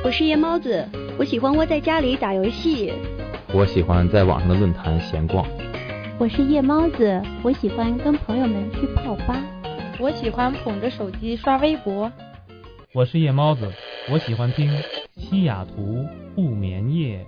我是夜猫子，我喜欢窝在家里打游戏。 我喜欢在网上的论坛闲逛。 我是夜猫子，我喜欢跟朋友们去泡吧。 我喜欢捧着手机刷微博。 我是夜猫子，我喜欢听西雅图不眠夜。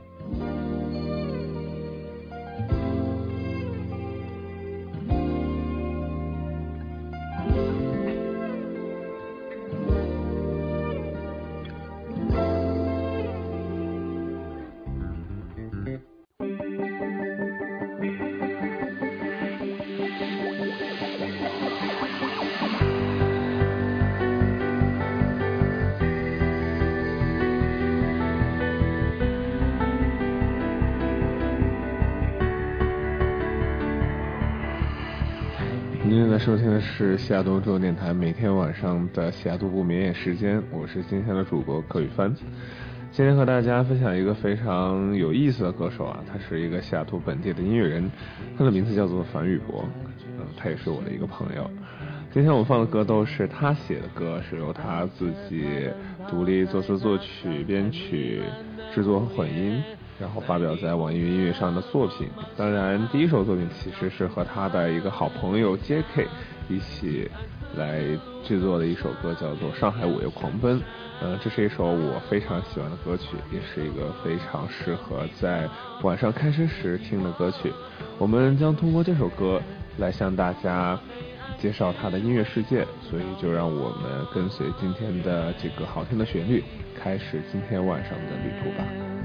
您正在收听的是西雅图中文电台每天晚上的西雅图不眠夜时间，我是今天的主播柯宇帆。今天和大家分享一个非常有意思的歌手啊，他是一个西雅图本地的音乐人，他的名字叫做樊宇博，他也是我的一个朋友。今天我们放的歌都是他写的歌，是由他自己独立作词作曲编曲制作和混音，然后发表在网易云音乐上的作品。当然第一首作品其实是和他的一个好朋友 JK 一起来制作的一首歌，叫做《上海午夜狂奔》。这是一首我非常喜欢的歌曲，也是一个非常适合在晚上开车时听的歌曲。我们将通过这首歌来向大家介绍他的音乐世界，所以就让我们跟随今天的这个好听的旋律，开始今天晚上的旅途吧。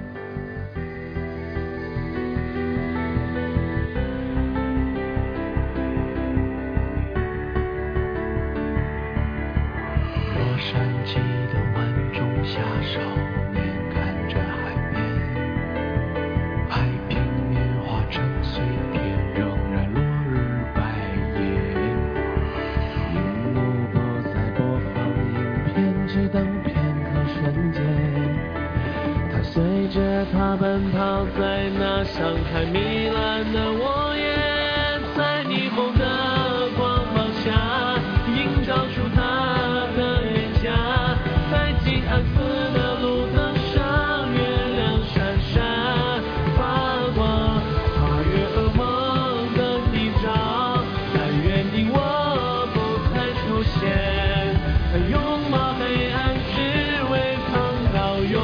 洛杉矶的万众下少年看着海边，拍平棉花成碎片，仍然落日白夜。荧幕不再播放影片，只等片刻瞬间。他随着他奔跑在那上海糜烂的沃野，在霓虹的光芒下映照出他的脸颊，在静安寺的路灯上月亮闪闪发光，跨越噩梦的泥沼，但愿你我不再出现，拥抱黑暗只为碰到永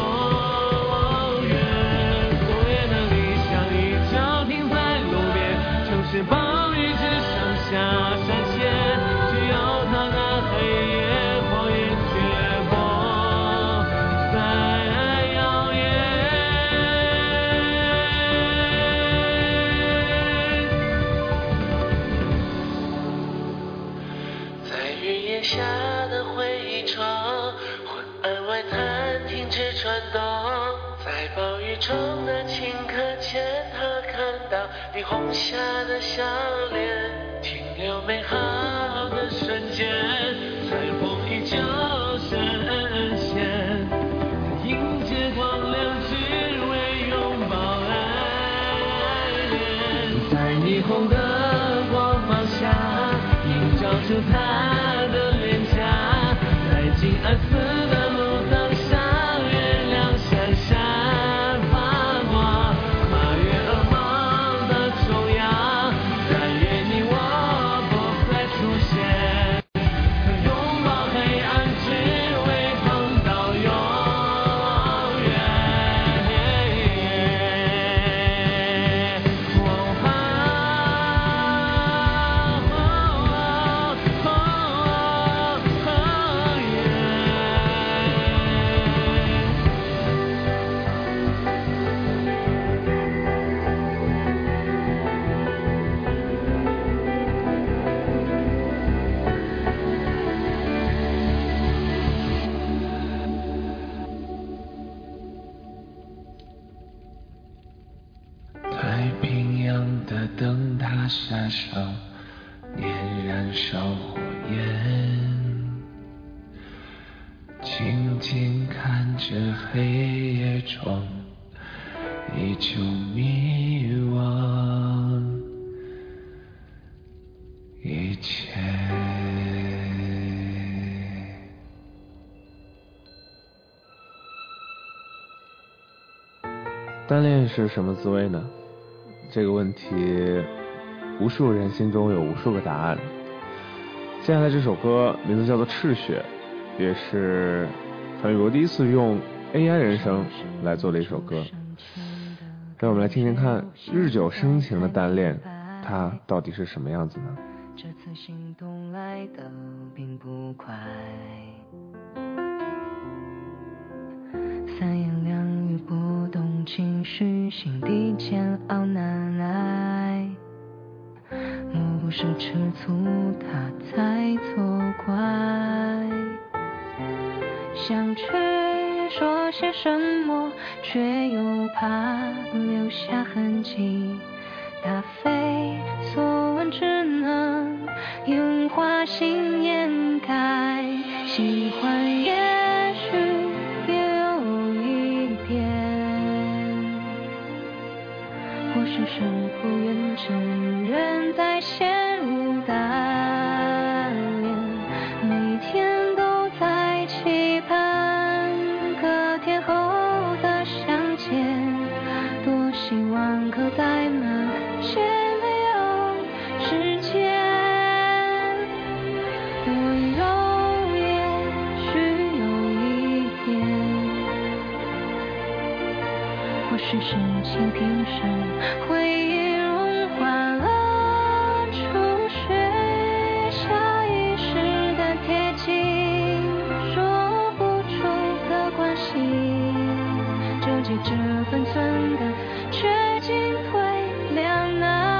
远。昨夜的理想已交停在路边，城市暴雨只剩下闪现，只有他那黑夜火焰绝波在耀眼。在云烟下的回忆窗，昏暗外滩停止转动，在暴雨中的顷刻间，他看到霓虹下的笑脸，停留美好的瞬间，彩虹依旧深陷，他迎接光亮只为拥抱爱恋，在霓虹的光芒下映照出他的脸颊，在静安寺的路灯上月亮闪闪发光，跨越噩梦的重洋，但愿你我不再出现，拥抱黑暗只为碰到永远。太平洋的灯塔下少年燃烧火焰，静静看着黑夜中依旧迷惘，一切单恋是什么滋味呢？这个问题，无数人心中有无数个答案。接下来这首歌名字叫做《赤血》，也是樊宇博第一次用 AI 人声来做的一首歌。让我们来听听看日久生情的单恋，它到底是什么样子呢？ 这次心动来得并不快，三言两语不懂情绪，心底煎熬难挨，莫不是吃醋他才作怪，想去说些什么，却又怕留下痕迹，答非所问只能用花心掩盖，喜欢也许也有一点，或许是不愿承认在陷入单恋，每天都在期盼隔天后的相见，多希望可再慢些没有时间，温柔也许有一点，或许是情平生，回忆融化了初雪，下意识的贴近，说不出的关系，纠结着分寸感，却进退两难。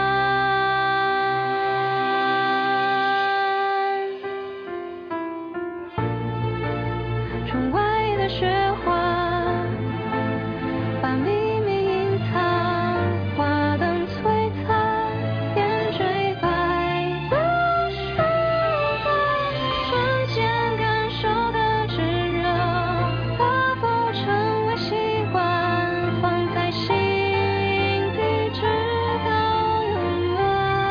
窗外的雪花把秘密隐藏，花灯璀璨，点缀白，不是在瞬间感受的炙热，可否成为习惯，放在心底直到永远。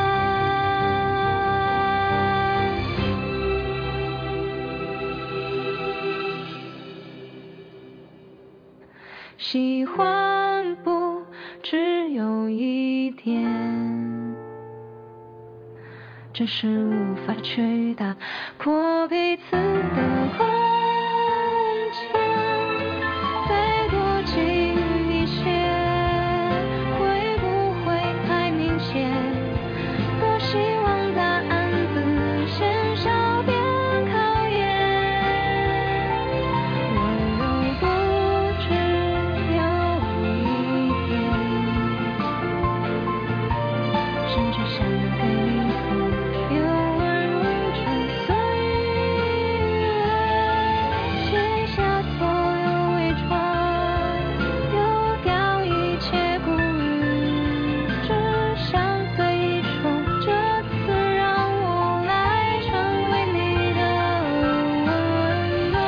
喜欢不只有一点，只是无法去打破彼此的空间，再多近一些，会不会太明显？多希望答案自先少点考验，温柔不只有一点，甚至想给你所有温柔纯岁月，卸下所有伪装，丢掉一切顾虑，只想最终这次让我来成为你的温暖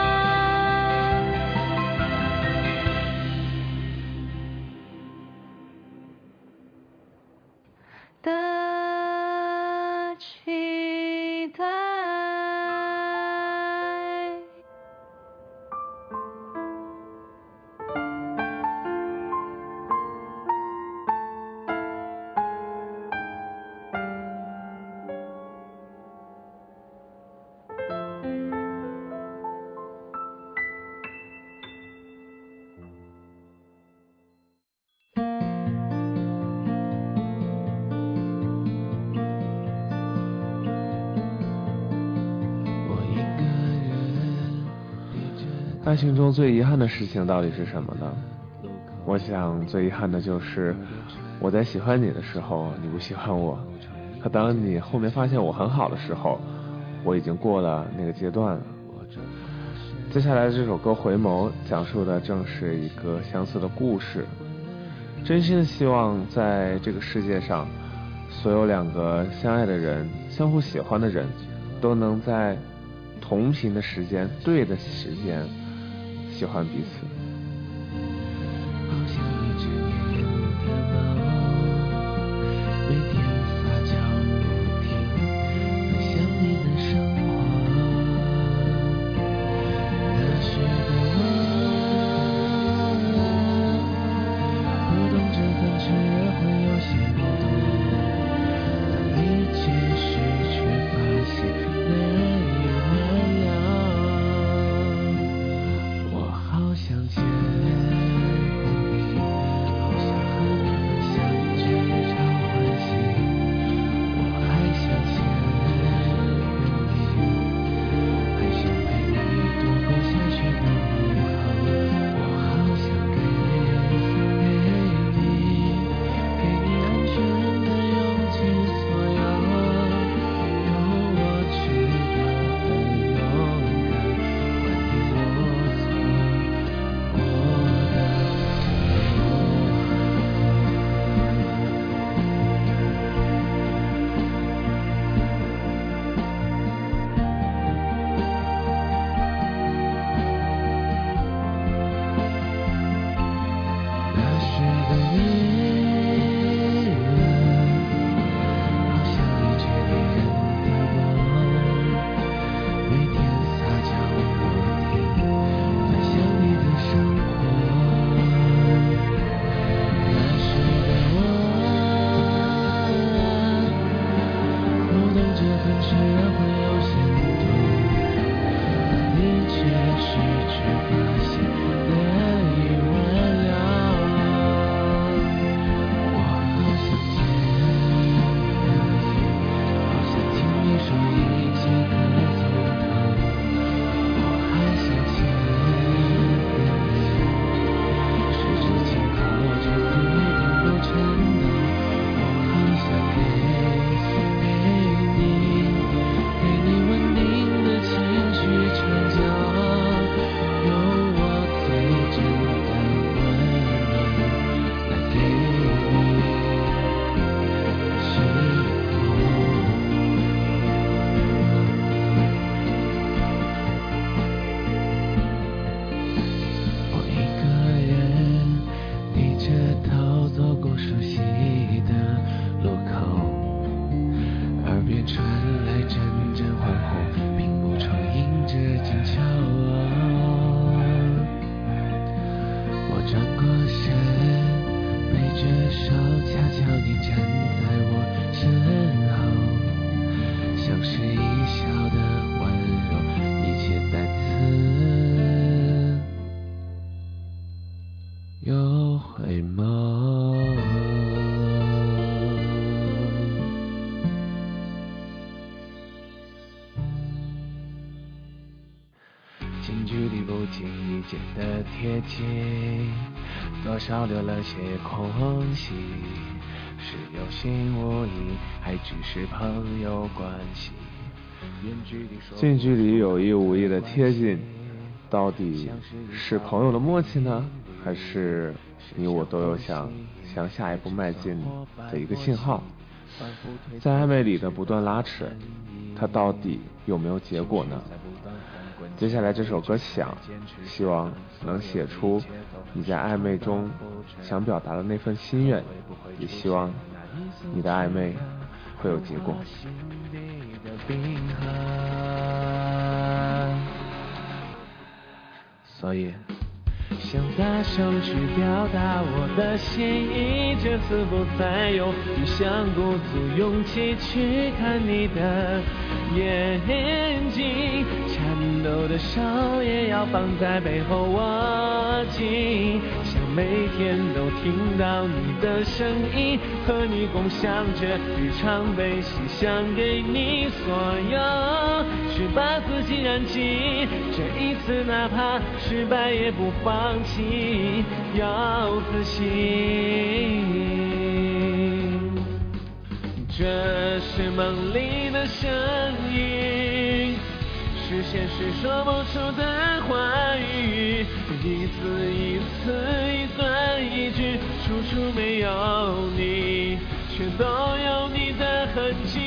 的期待。 爱情中最遗憾的事情到底是什么呢？我想最遗憾的就是我在喜欢你的时候你不喜欢我，可当你后面发现我很好的时候，我已经过了那个阶段了。接下来的这首歌《回眸》讲述的正是一个相似的故事，真心的希望在这个世界上所有两个相爱的人相互喜欢的人都能在同频的时间对的时间喜欢彼此。 好像一只年幼的猫，每天撒娇不停，分享你的生活。那时的我手悄悄地站在我身后，像是一笑的温柔，一切再次又回眸。近距离不经意间的贴近，多少留了些空隙，是有心无意，还只是朋友关系。 近距离有意无意的贴近，到底是朋友的默契呢，还是你我都有向下一步迈进的一个信号？在暧昧里的不断拉扯，它到底有没有结果呢？接下来这首歌想，希望能写出你在暧昧中想表达的那份心愿，也希望你的暧昧会有结果。 所以想大声去表达我的心意，这次不再犹豫，想鼓足勇气去看你的眼睛，颤抖的手也要放在背后握紧，想每天都听到你的声音，和你共享着日常悲喜，想给你所有，去把自己燃尽，这一次哪怕失败也不放弃，要自信。这是梦里的声音，是现实说不出的话语，一字一词一段一句，处处没有你，却都有你的痕迹。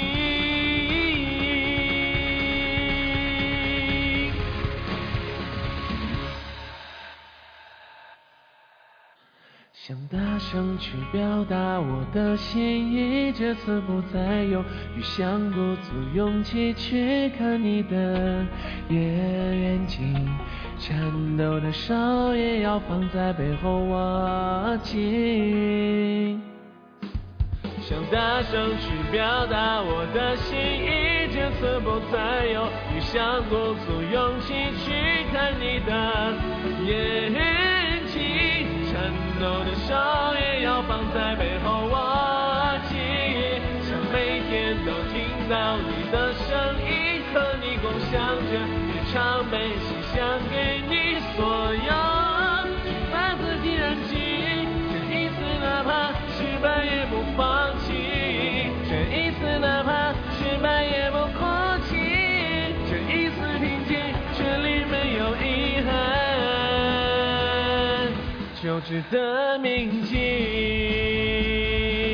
想大声去表达我的心意，这次不再犹豫，想鼓足勇气去看你的眼睛，颤抖的手也要放在背后握紧，想大声去表达我的心意，这次不再犹豫，想鼓足勇气去看你的眼睛，颤抖的手也要放在背后握紧，想每天都听到你的声音，和你共享着日常悲喜，想给你所有，去把自己燃尽，这一次哪怕失败也不放弃，这一次哪怕失败也不哭泣，这一次平静，这里没有遗憾，就值得铭记。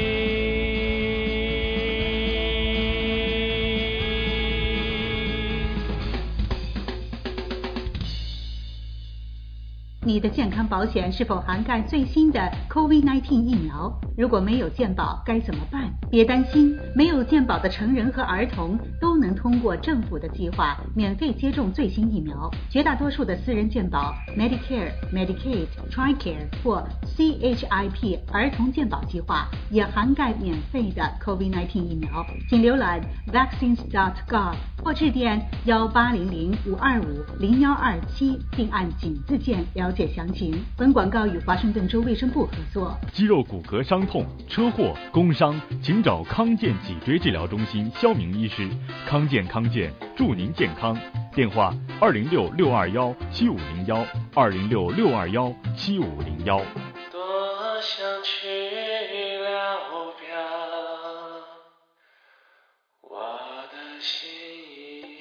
你的健康保险是否涵盖最新的 COVID-19 疫苗？如果没有健保该怎么办？别担心，没有健保的成人和儿童都能通过政府的计划免费接种最新疫苗。绝大多数的私人健保 Medicare、Medicaid、TRICARE 或 CHIP 儿童健保计划也涵盖免费的 COVID-19 疫苗。请浏览 vaccines.gov 或致电1800-525-0127并按井字键了解详情。本广告与华盛顿州卫生部合作。 肌肉骨骼伤痛、车祸、工伤，请找康健脊椎治疗中心肖明医师。康健祝您健康。电话206-621-7501，206-621-7501。 多想去聊表我的心意，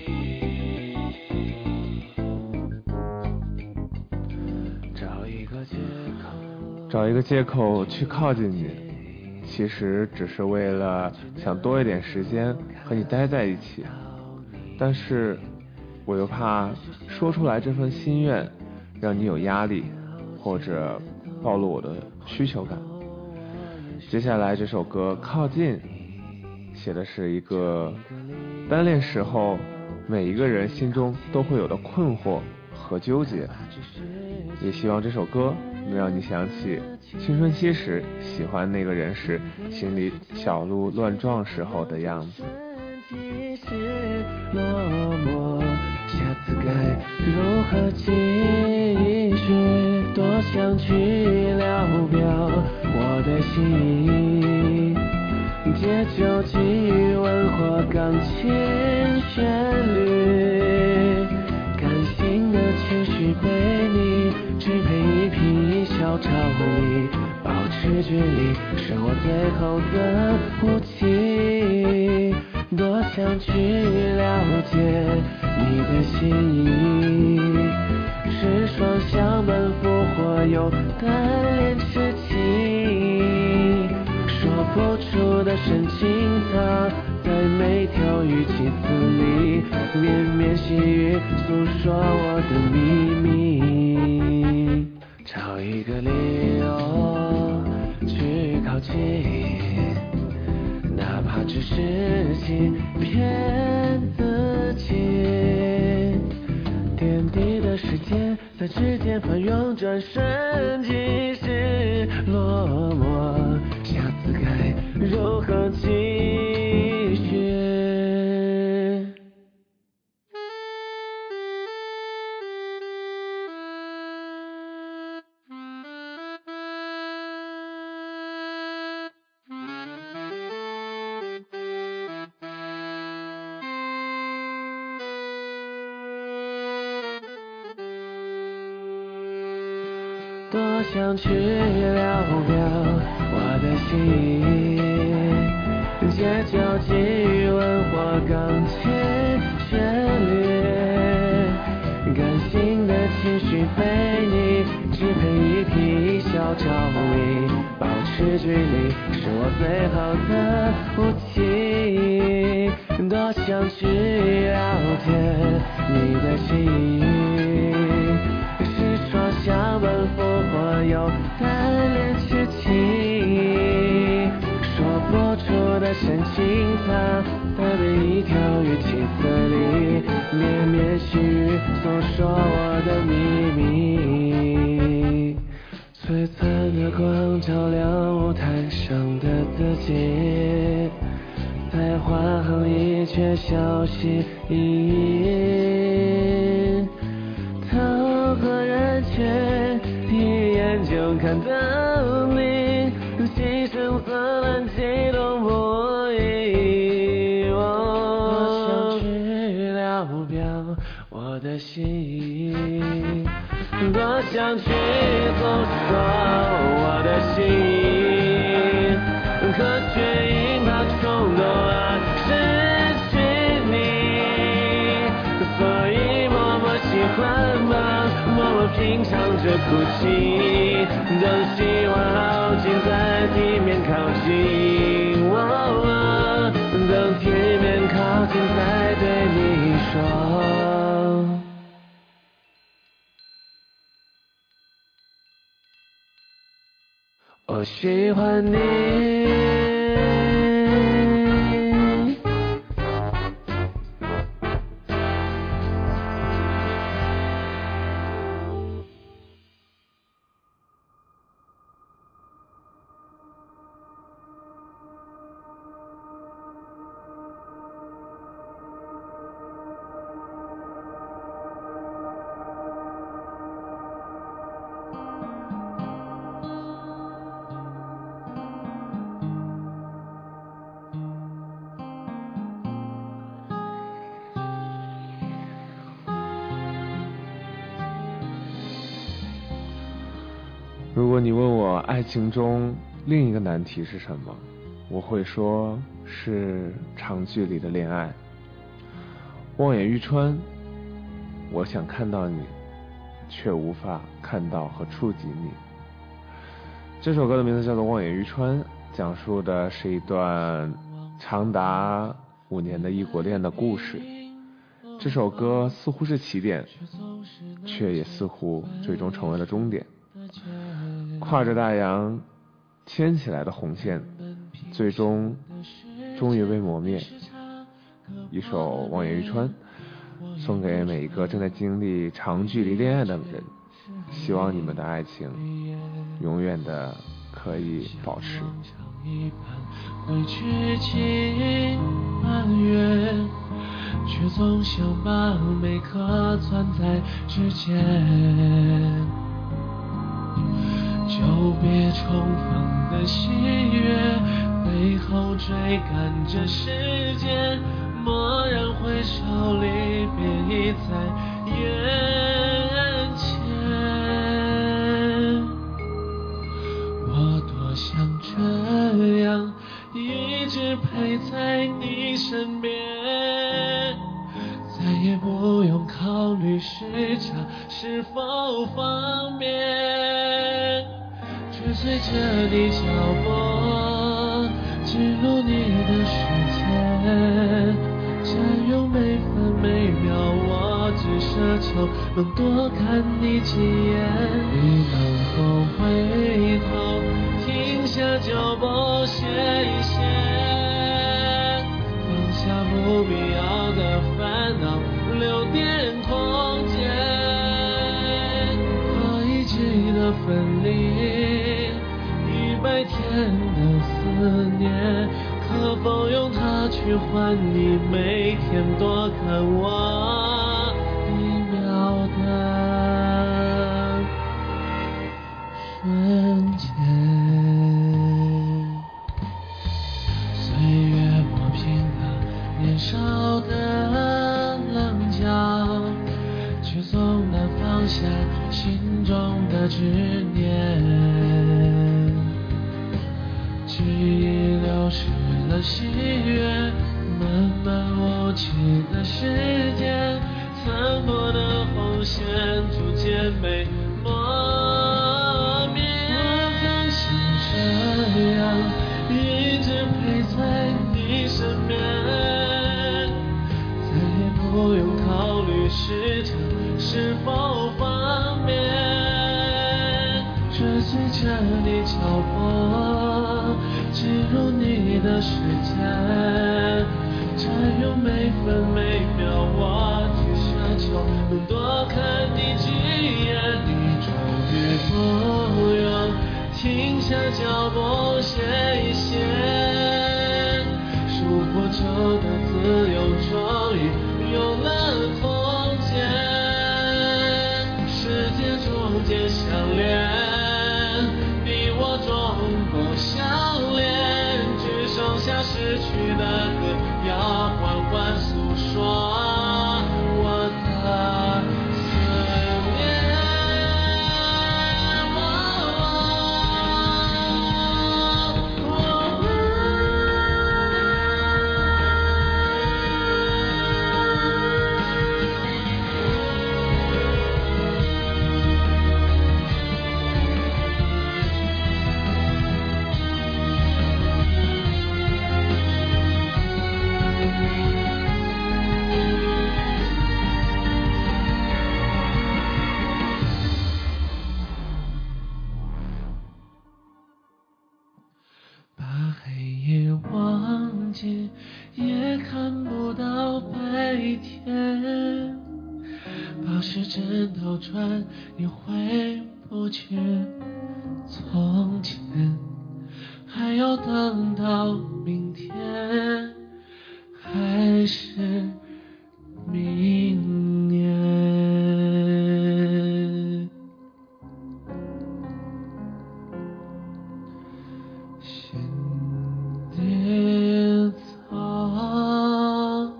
找一个借口去靠近你，其实只是为了想多一点时间和你待在一起，但是我又怕说出来这份心愿让你有压力，或者暴露我的需求感。接下来这首歌《靠近》写的是一个单恋时候每一个人心中都会有的困惑和和纠结。也希望这首歌能让你想起青春期时喜欢那个人时，心里小鹿乱撞时候的样子。 落寞，下次该如何继续？多想去聊表我的心意，借酒击温或钢琴旋律，感性的情绪被你支配一匹小长椅，保持距离是我最后的武器。多想去了解你的心意，是双向奔赴或有单恋痴情，说不出的深情藏在每条语气词里，绵绵细语诉说我的秘密，找一个理由去靠近，哪怕只是欺骗自己，点滴的时间在指尖翻涌，转瞬即逝落寞，下次该如何继续？多想去聊表我的心意，借酒击温或钢琴旋律，感性的情绪被你支配一匹小长椅，保持距离是我最好的武器。多想去了解你的心意，是双向奔赴或有单恋痴情，说不出的深情藏在每一条语气词里，绵绵细语诉说我的秘密。璀璨的光照亮舞台上的自己，才华横溢却小心翼翼，透过人群一眼就看到你，牺牲色乱激动不已。多想去了表我的心意，多想去诉说我的心意，可却因怕冲动而失去你，所以默默喜欢吧，默默品尝着哭泣，等希望耗尽再地面靠近，等地面靠近再对你说我喜欢你。 如果你问我爱情中另一个难题是什么，我会说是长距离的恋爱。望眼欲穿，我想看到你，却无法看到和触及你。这首歌的名字叫做《望眼欲穿》，讲述的是一段长达5年的异国恋的故事。这首歌似乎是起点，却也似乎最终成为了终点。跨着大洋牵起来的红线，最终于被磨灭。一首《望眼欲穿》 送给每一个正在经历长距离恋爱的人，希望你们的爱情永远的可以保持。 会去尽埋怨，却总想把每颗攥在指尖，久别重逢的喜悦，背后追赶着时间，蓦然回首，离别已在眼前。我多想这样一直陪在你身边，再也不用考虑时差是否方便，追随着你脚步，进入你的世界，占有每分每秒，我只奢求能多看你几眼。你能否回头停下脚步歇一歇，放下不必要的烦恼，留点空间。可一起的分离，100天的思念，可否用它去换你每天多看我1秒的瞬间。岁月磨平了年少的棱角，却总难放下心中的执念，记忆流失了喜悦，漫漫无期的时间，残破的红线逐渐被磨灭。我很想这样一直陪在你身边，再也不用考虑时差是否方便，追随着你脚步，进入你的世界，占有每分每秒，我只奢求能多看你几眼。你终于不用停下脚步歇一歇，束缚着的自由终于有了空间，世界逐渐相连，你我终不相恋，只剩下失去的歌要缓缓诉说我的思念。把黑夜忘记，也看不到白天，把时针倒转，也回不去从前，还要等到明天，还是明年。先跌草，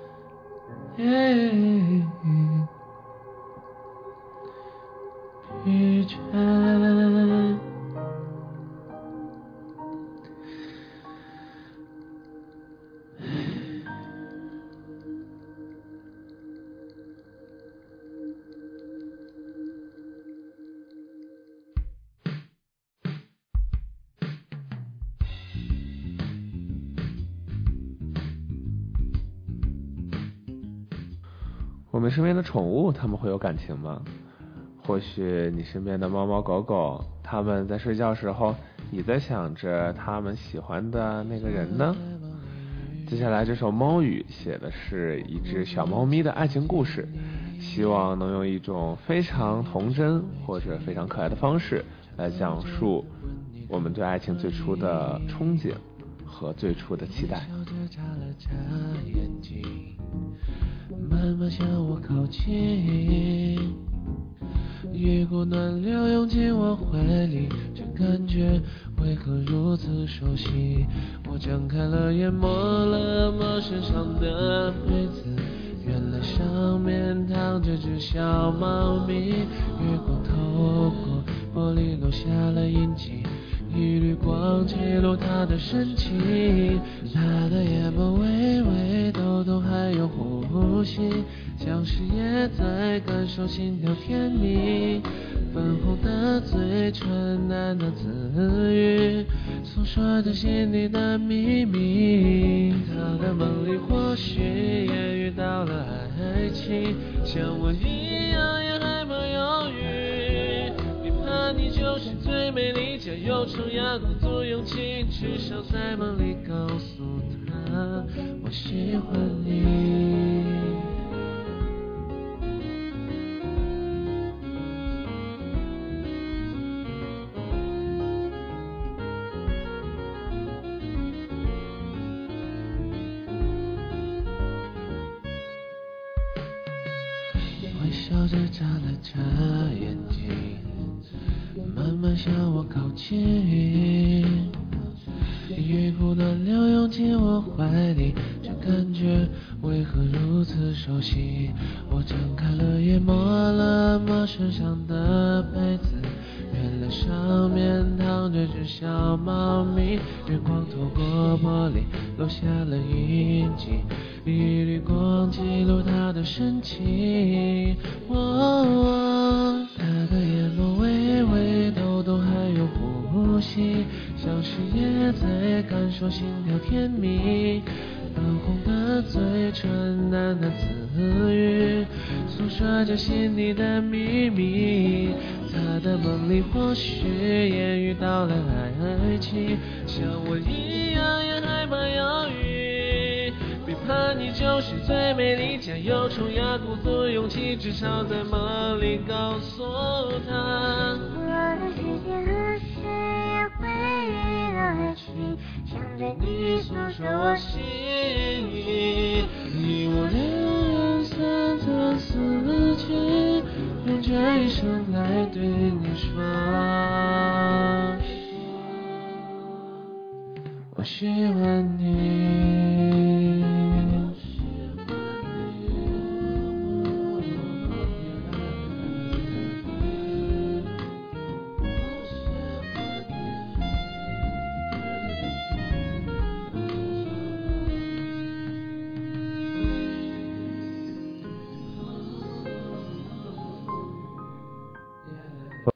疲倦。 我们身边的宠物，它们会有感情吗？或许你身边的猫猫狗狗，它们在睡觉时候也在想着它们喜欢的那个人呢？ 接下来这首《猫语》写的是一只小猫咪的爱情故事，希望能用一种非常童真或者非常可爱的方式来讲述我们对爱情最初的憧憬和最初的期待。 慢慢向我靠近，越过暖流涌进我怀里，这感觉为何如此熟悉？我张开了眼，摸了摸身上的被子，原来上面躺着只小猫咪，月光透过玻璃留下了印记，一缕光记录它的神情，它的眼眸微微抖动，还有呼吸，像是也在感受心跳甜蜜，粉红的嘴唇喃喃自语，诉说着心里的秘密。他的梦里或许也遇到了爱情，像我一样也害怕犹豫，别怕你就是最美丽，加油冲呀，鼓足勇气，至少在梦里告诉他我喜欢你。微笑着眨了眨眼睛，慢慢向我靠近，一股暖流涌进我怀里，这感觉为何如此熟悉？我张开了眼，摸了摸身上的被子，原来上面躺着只小猫咪，月光透过玻璃留下了印记，一缕光记录它的神情。它的眼眸微微抖动，还有呼吸，像是也在感受心跳甜蜜，粉红的嘴唇喃喃自语，诉说着心里的秘密。他的梦里或许也遇到了爱情，像我一样也害怕犹豫，别怕你就是最美丽，加油冲呀，鼓足勇气，至少在梦里告诉他我的世界何时也会遇到爱情，想对你诉说我心意。 你我两人三餐四季，用这一生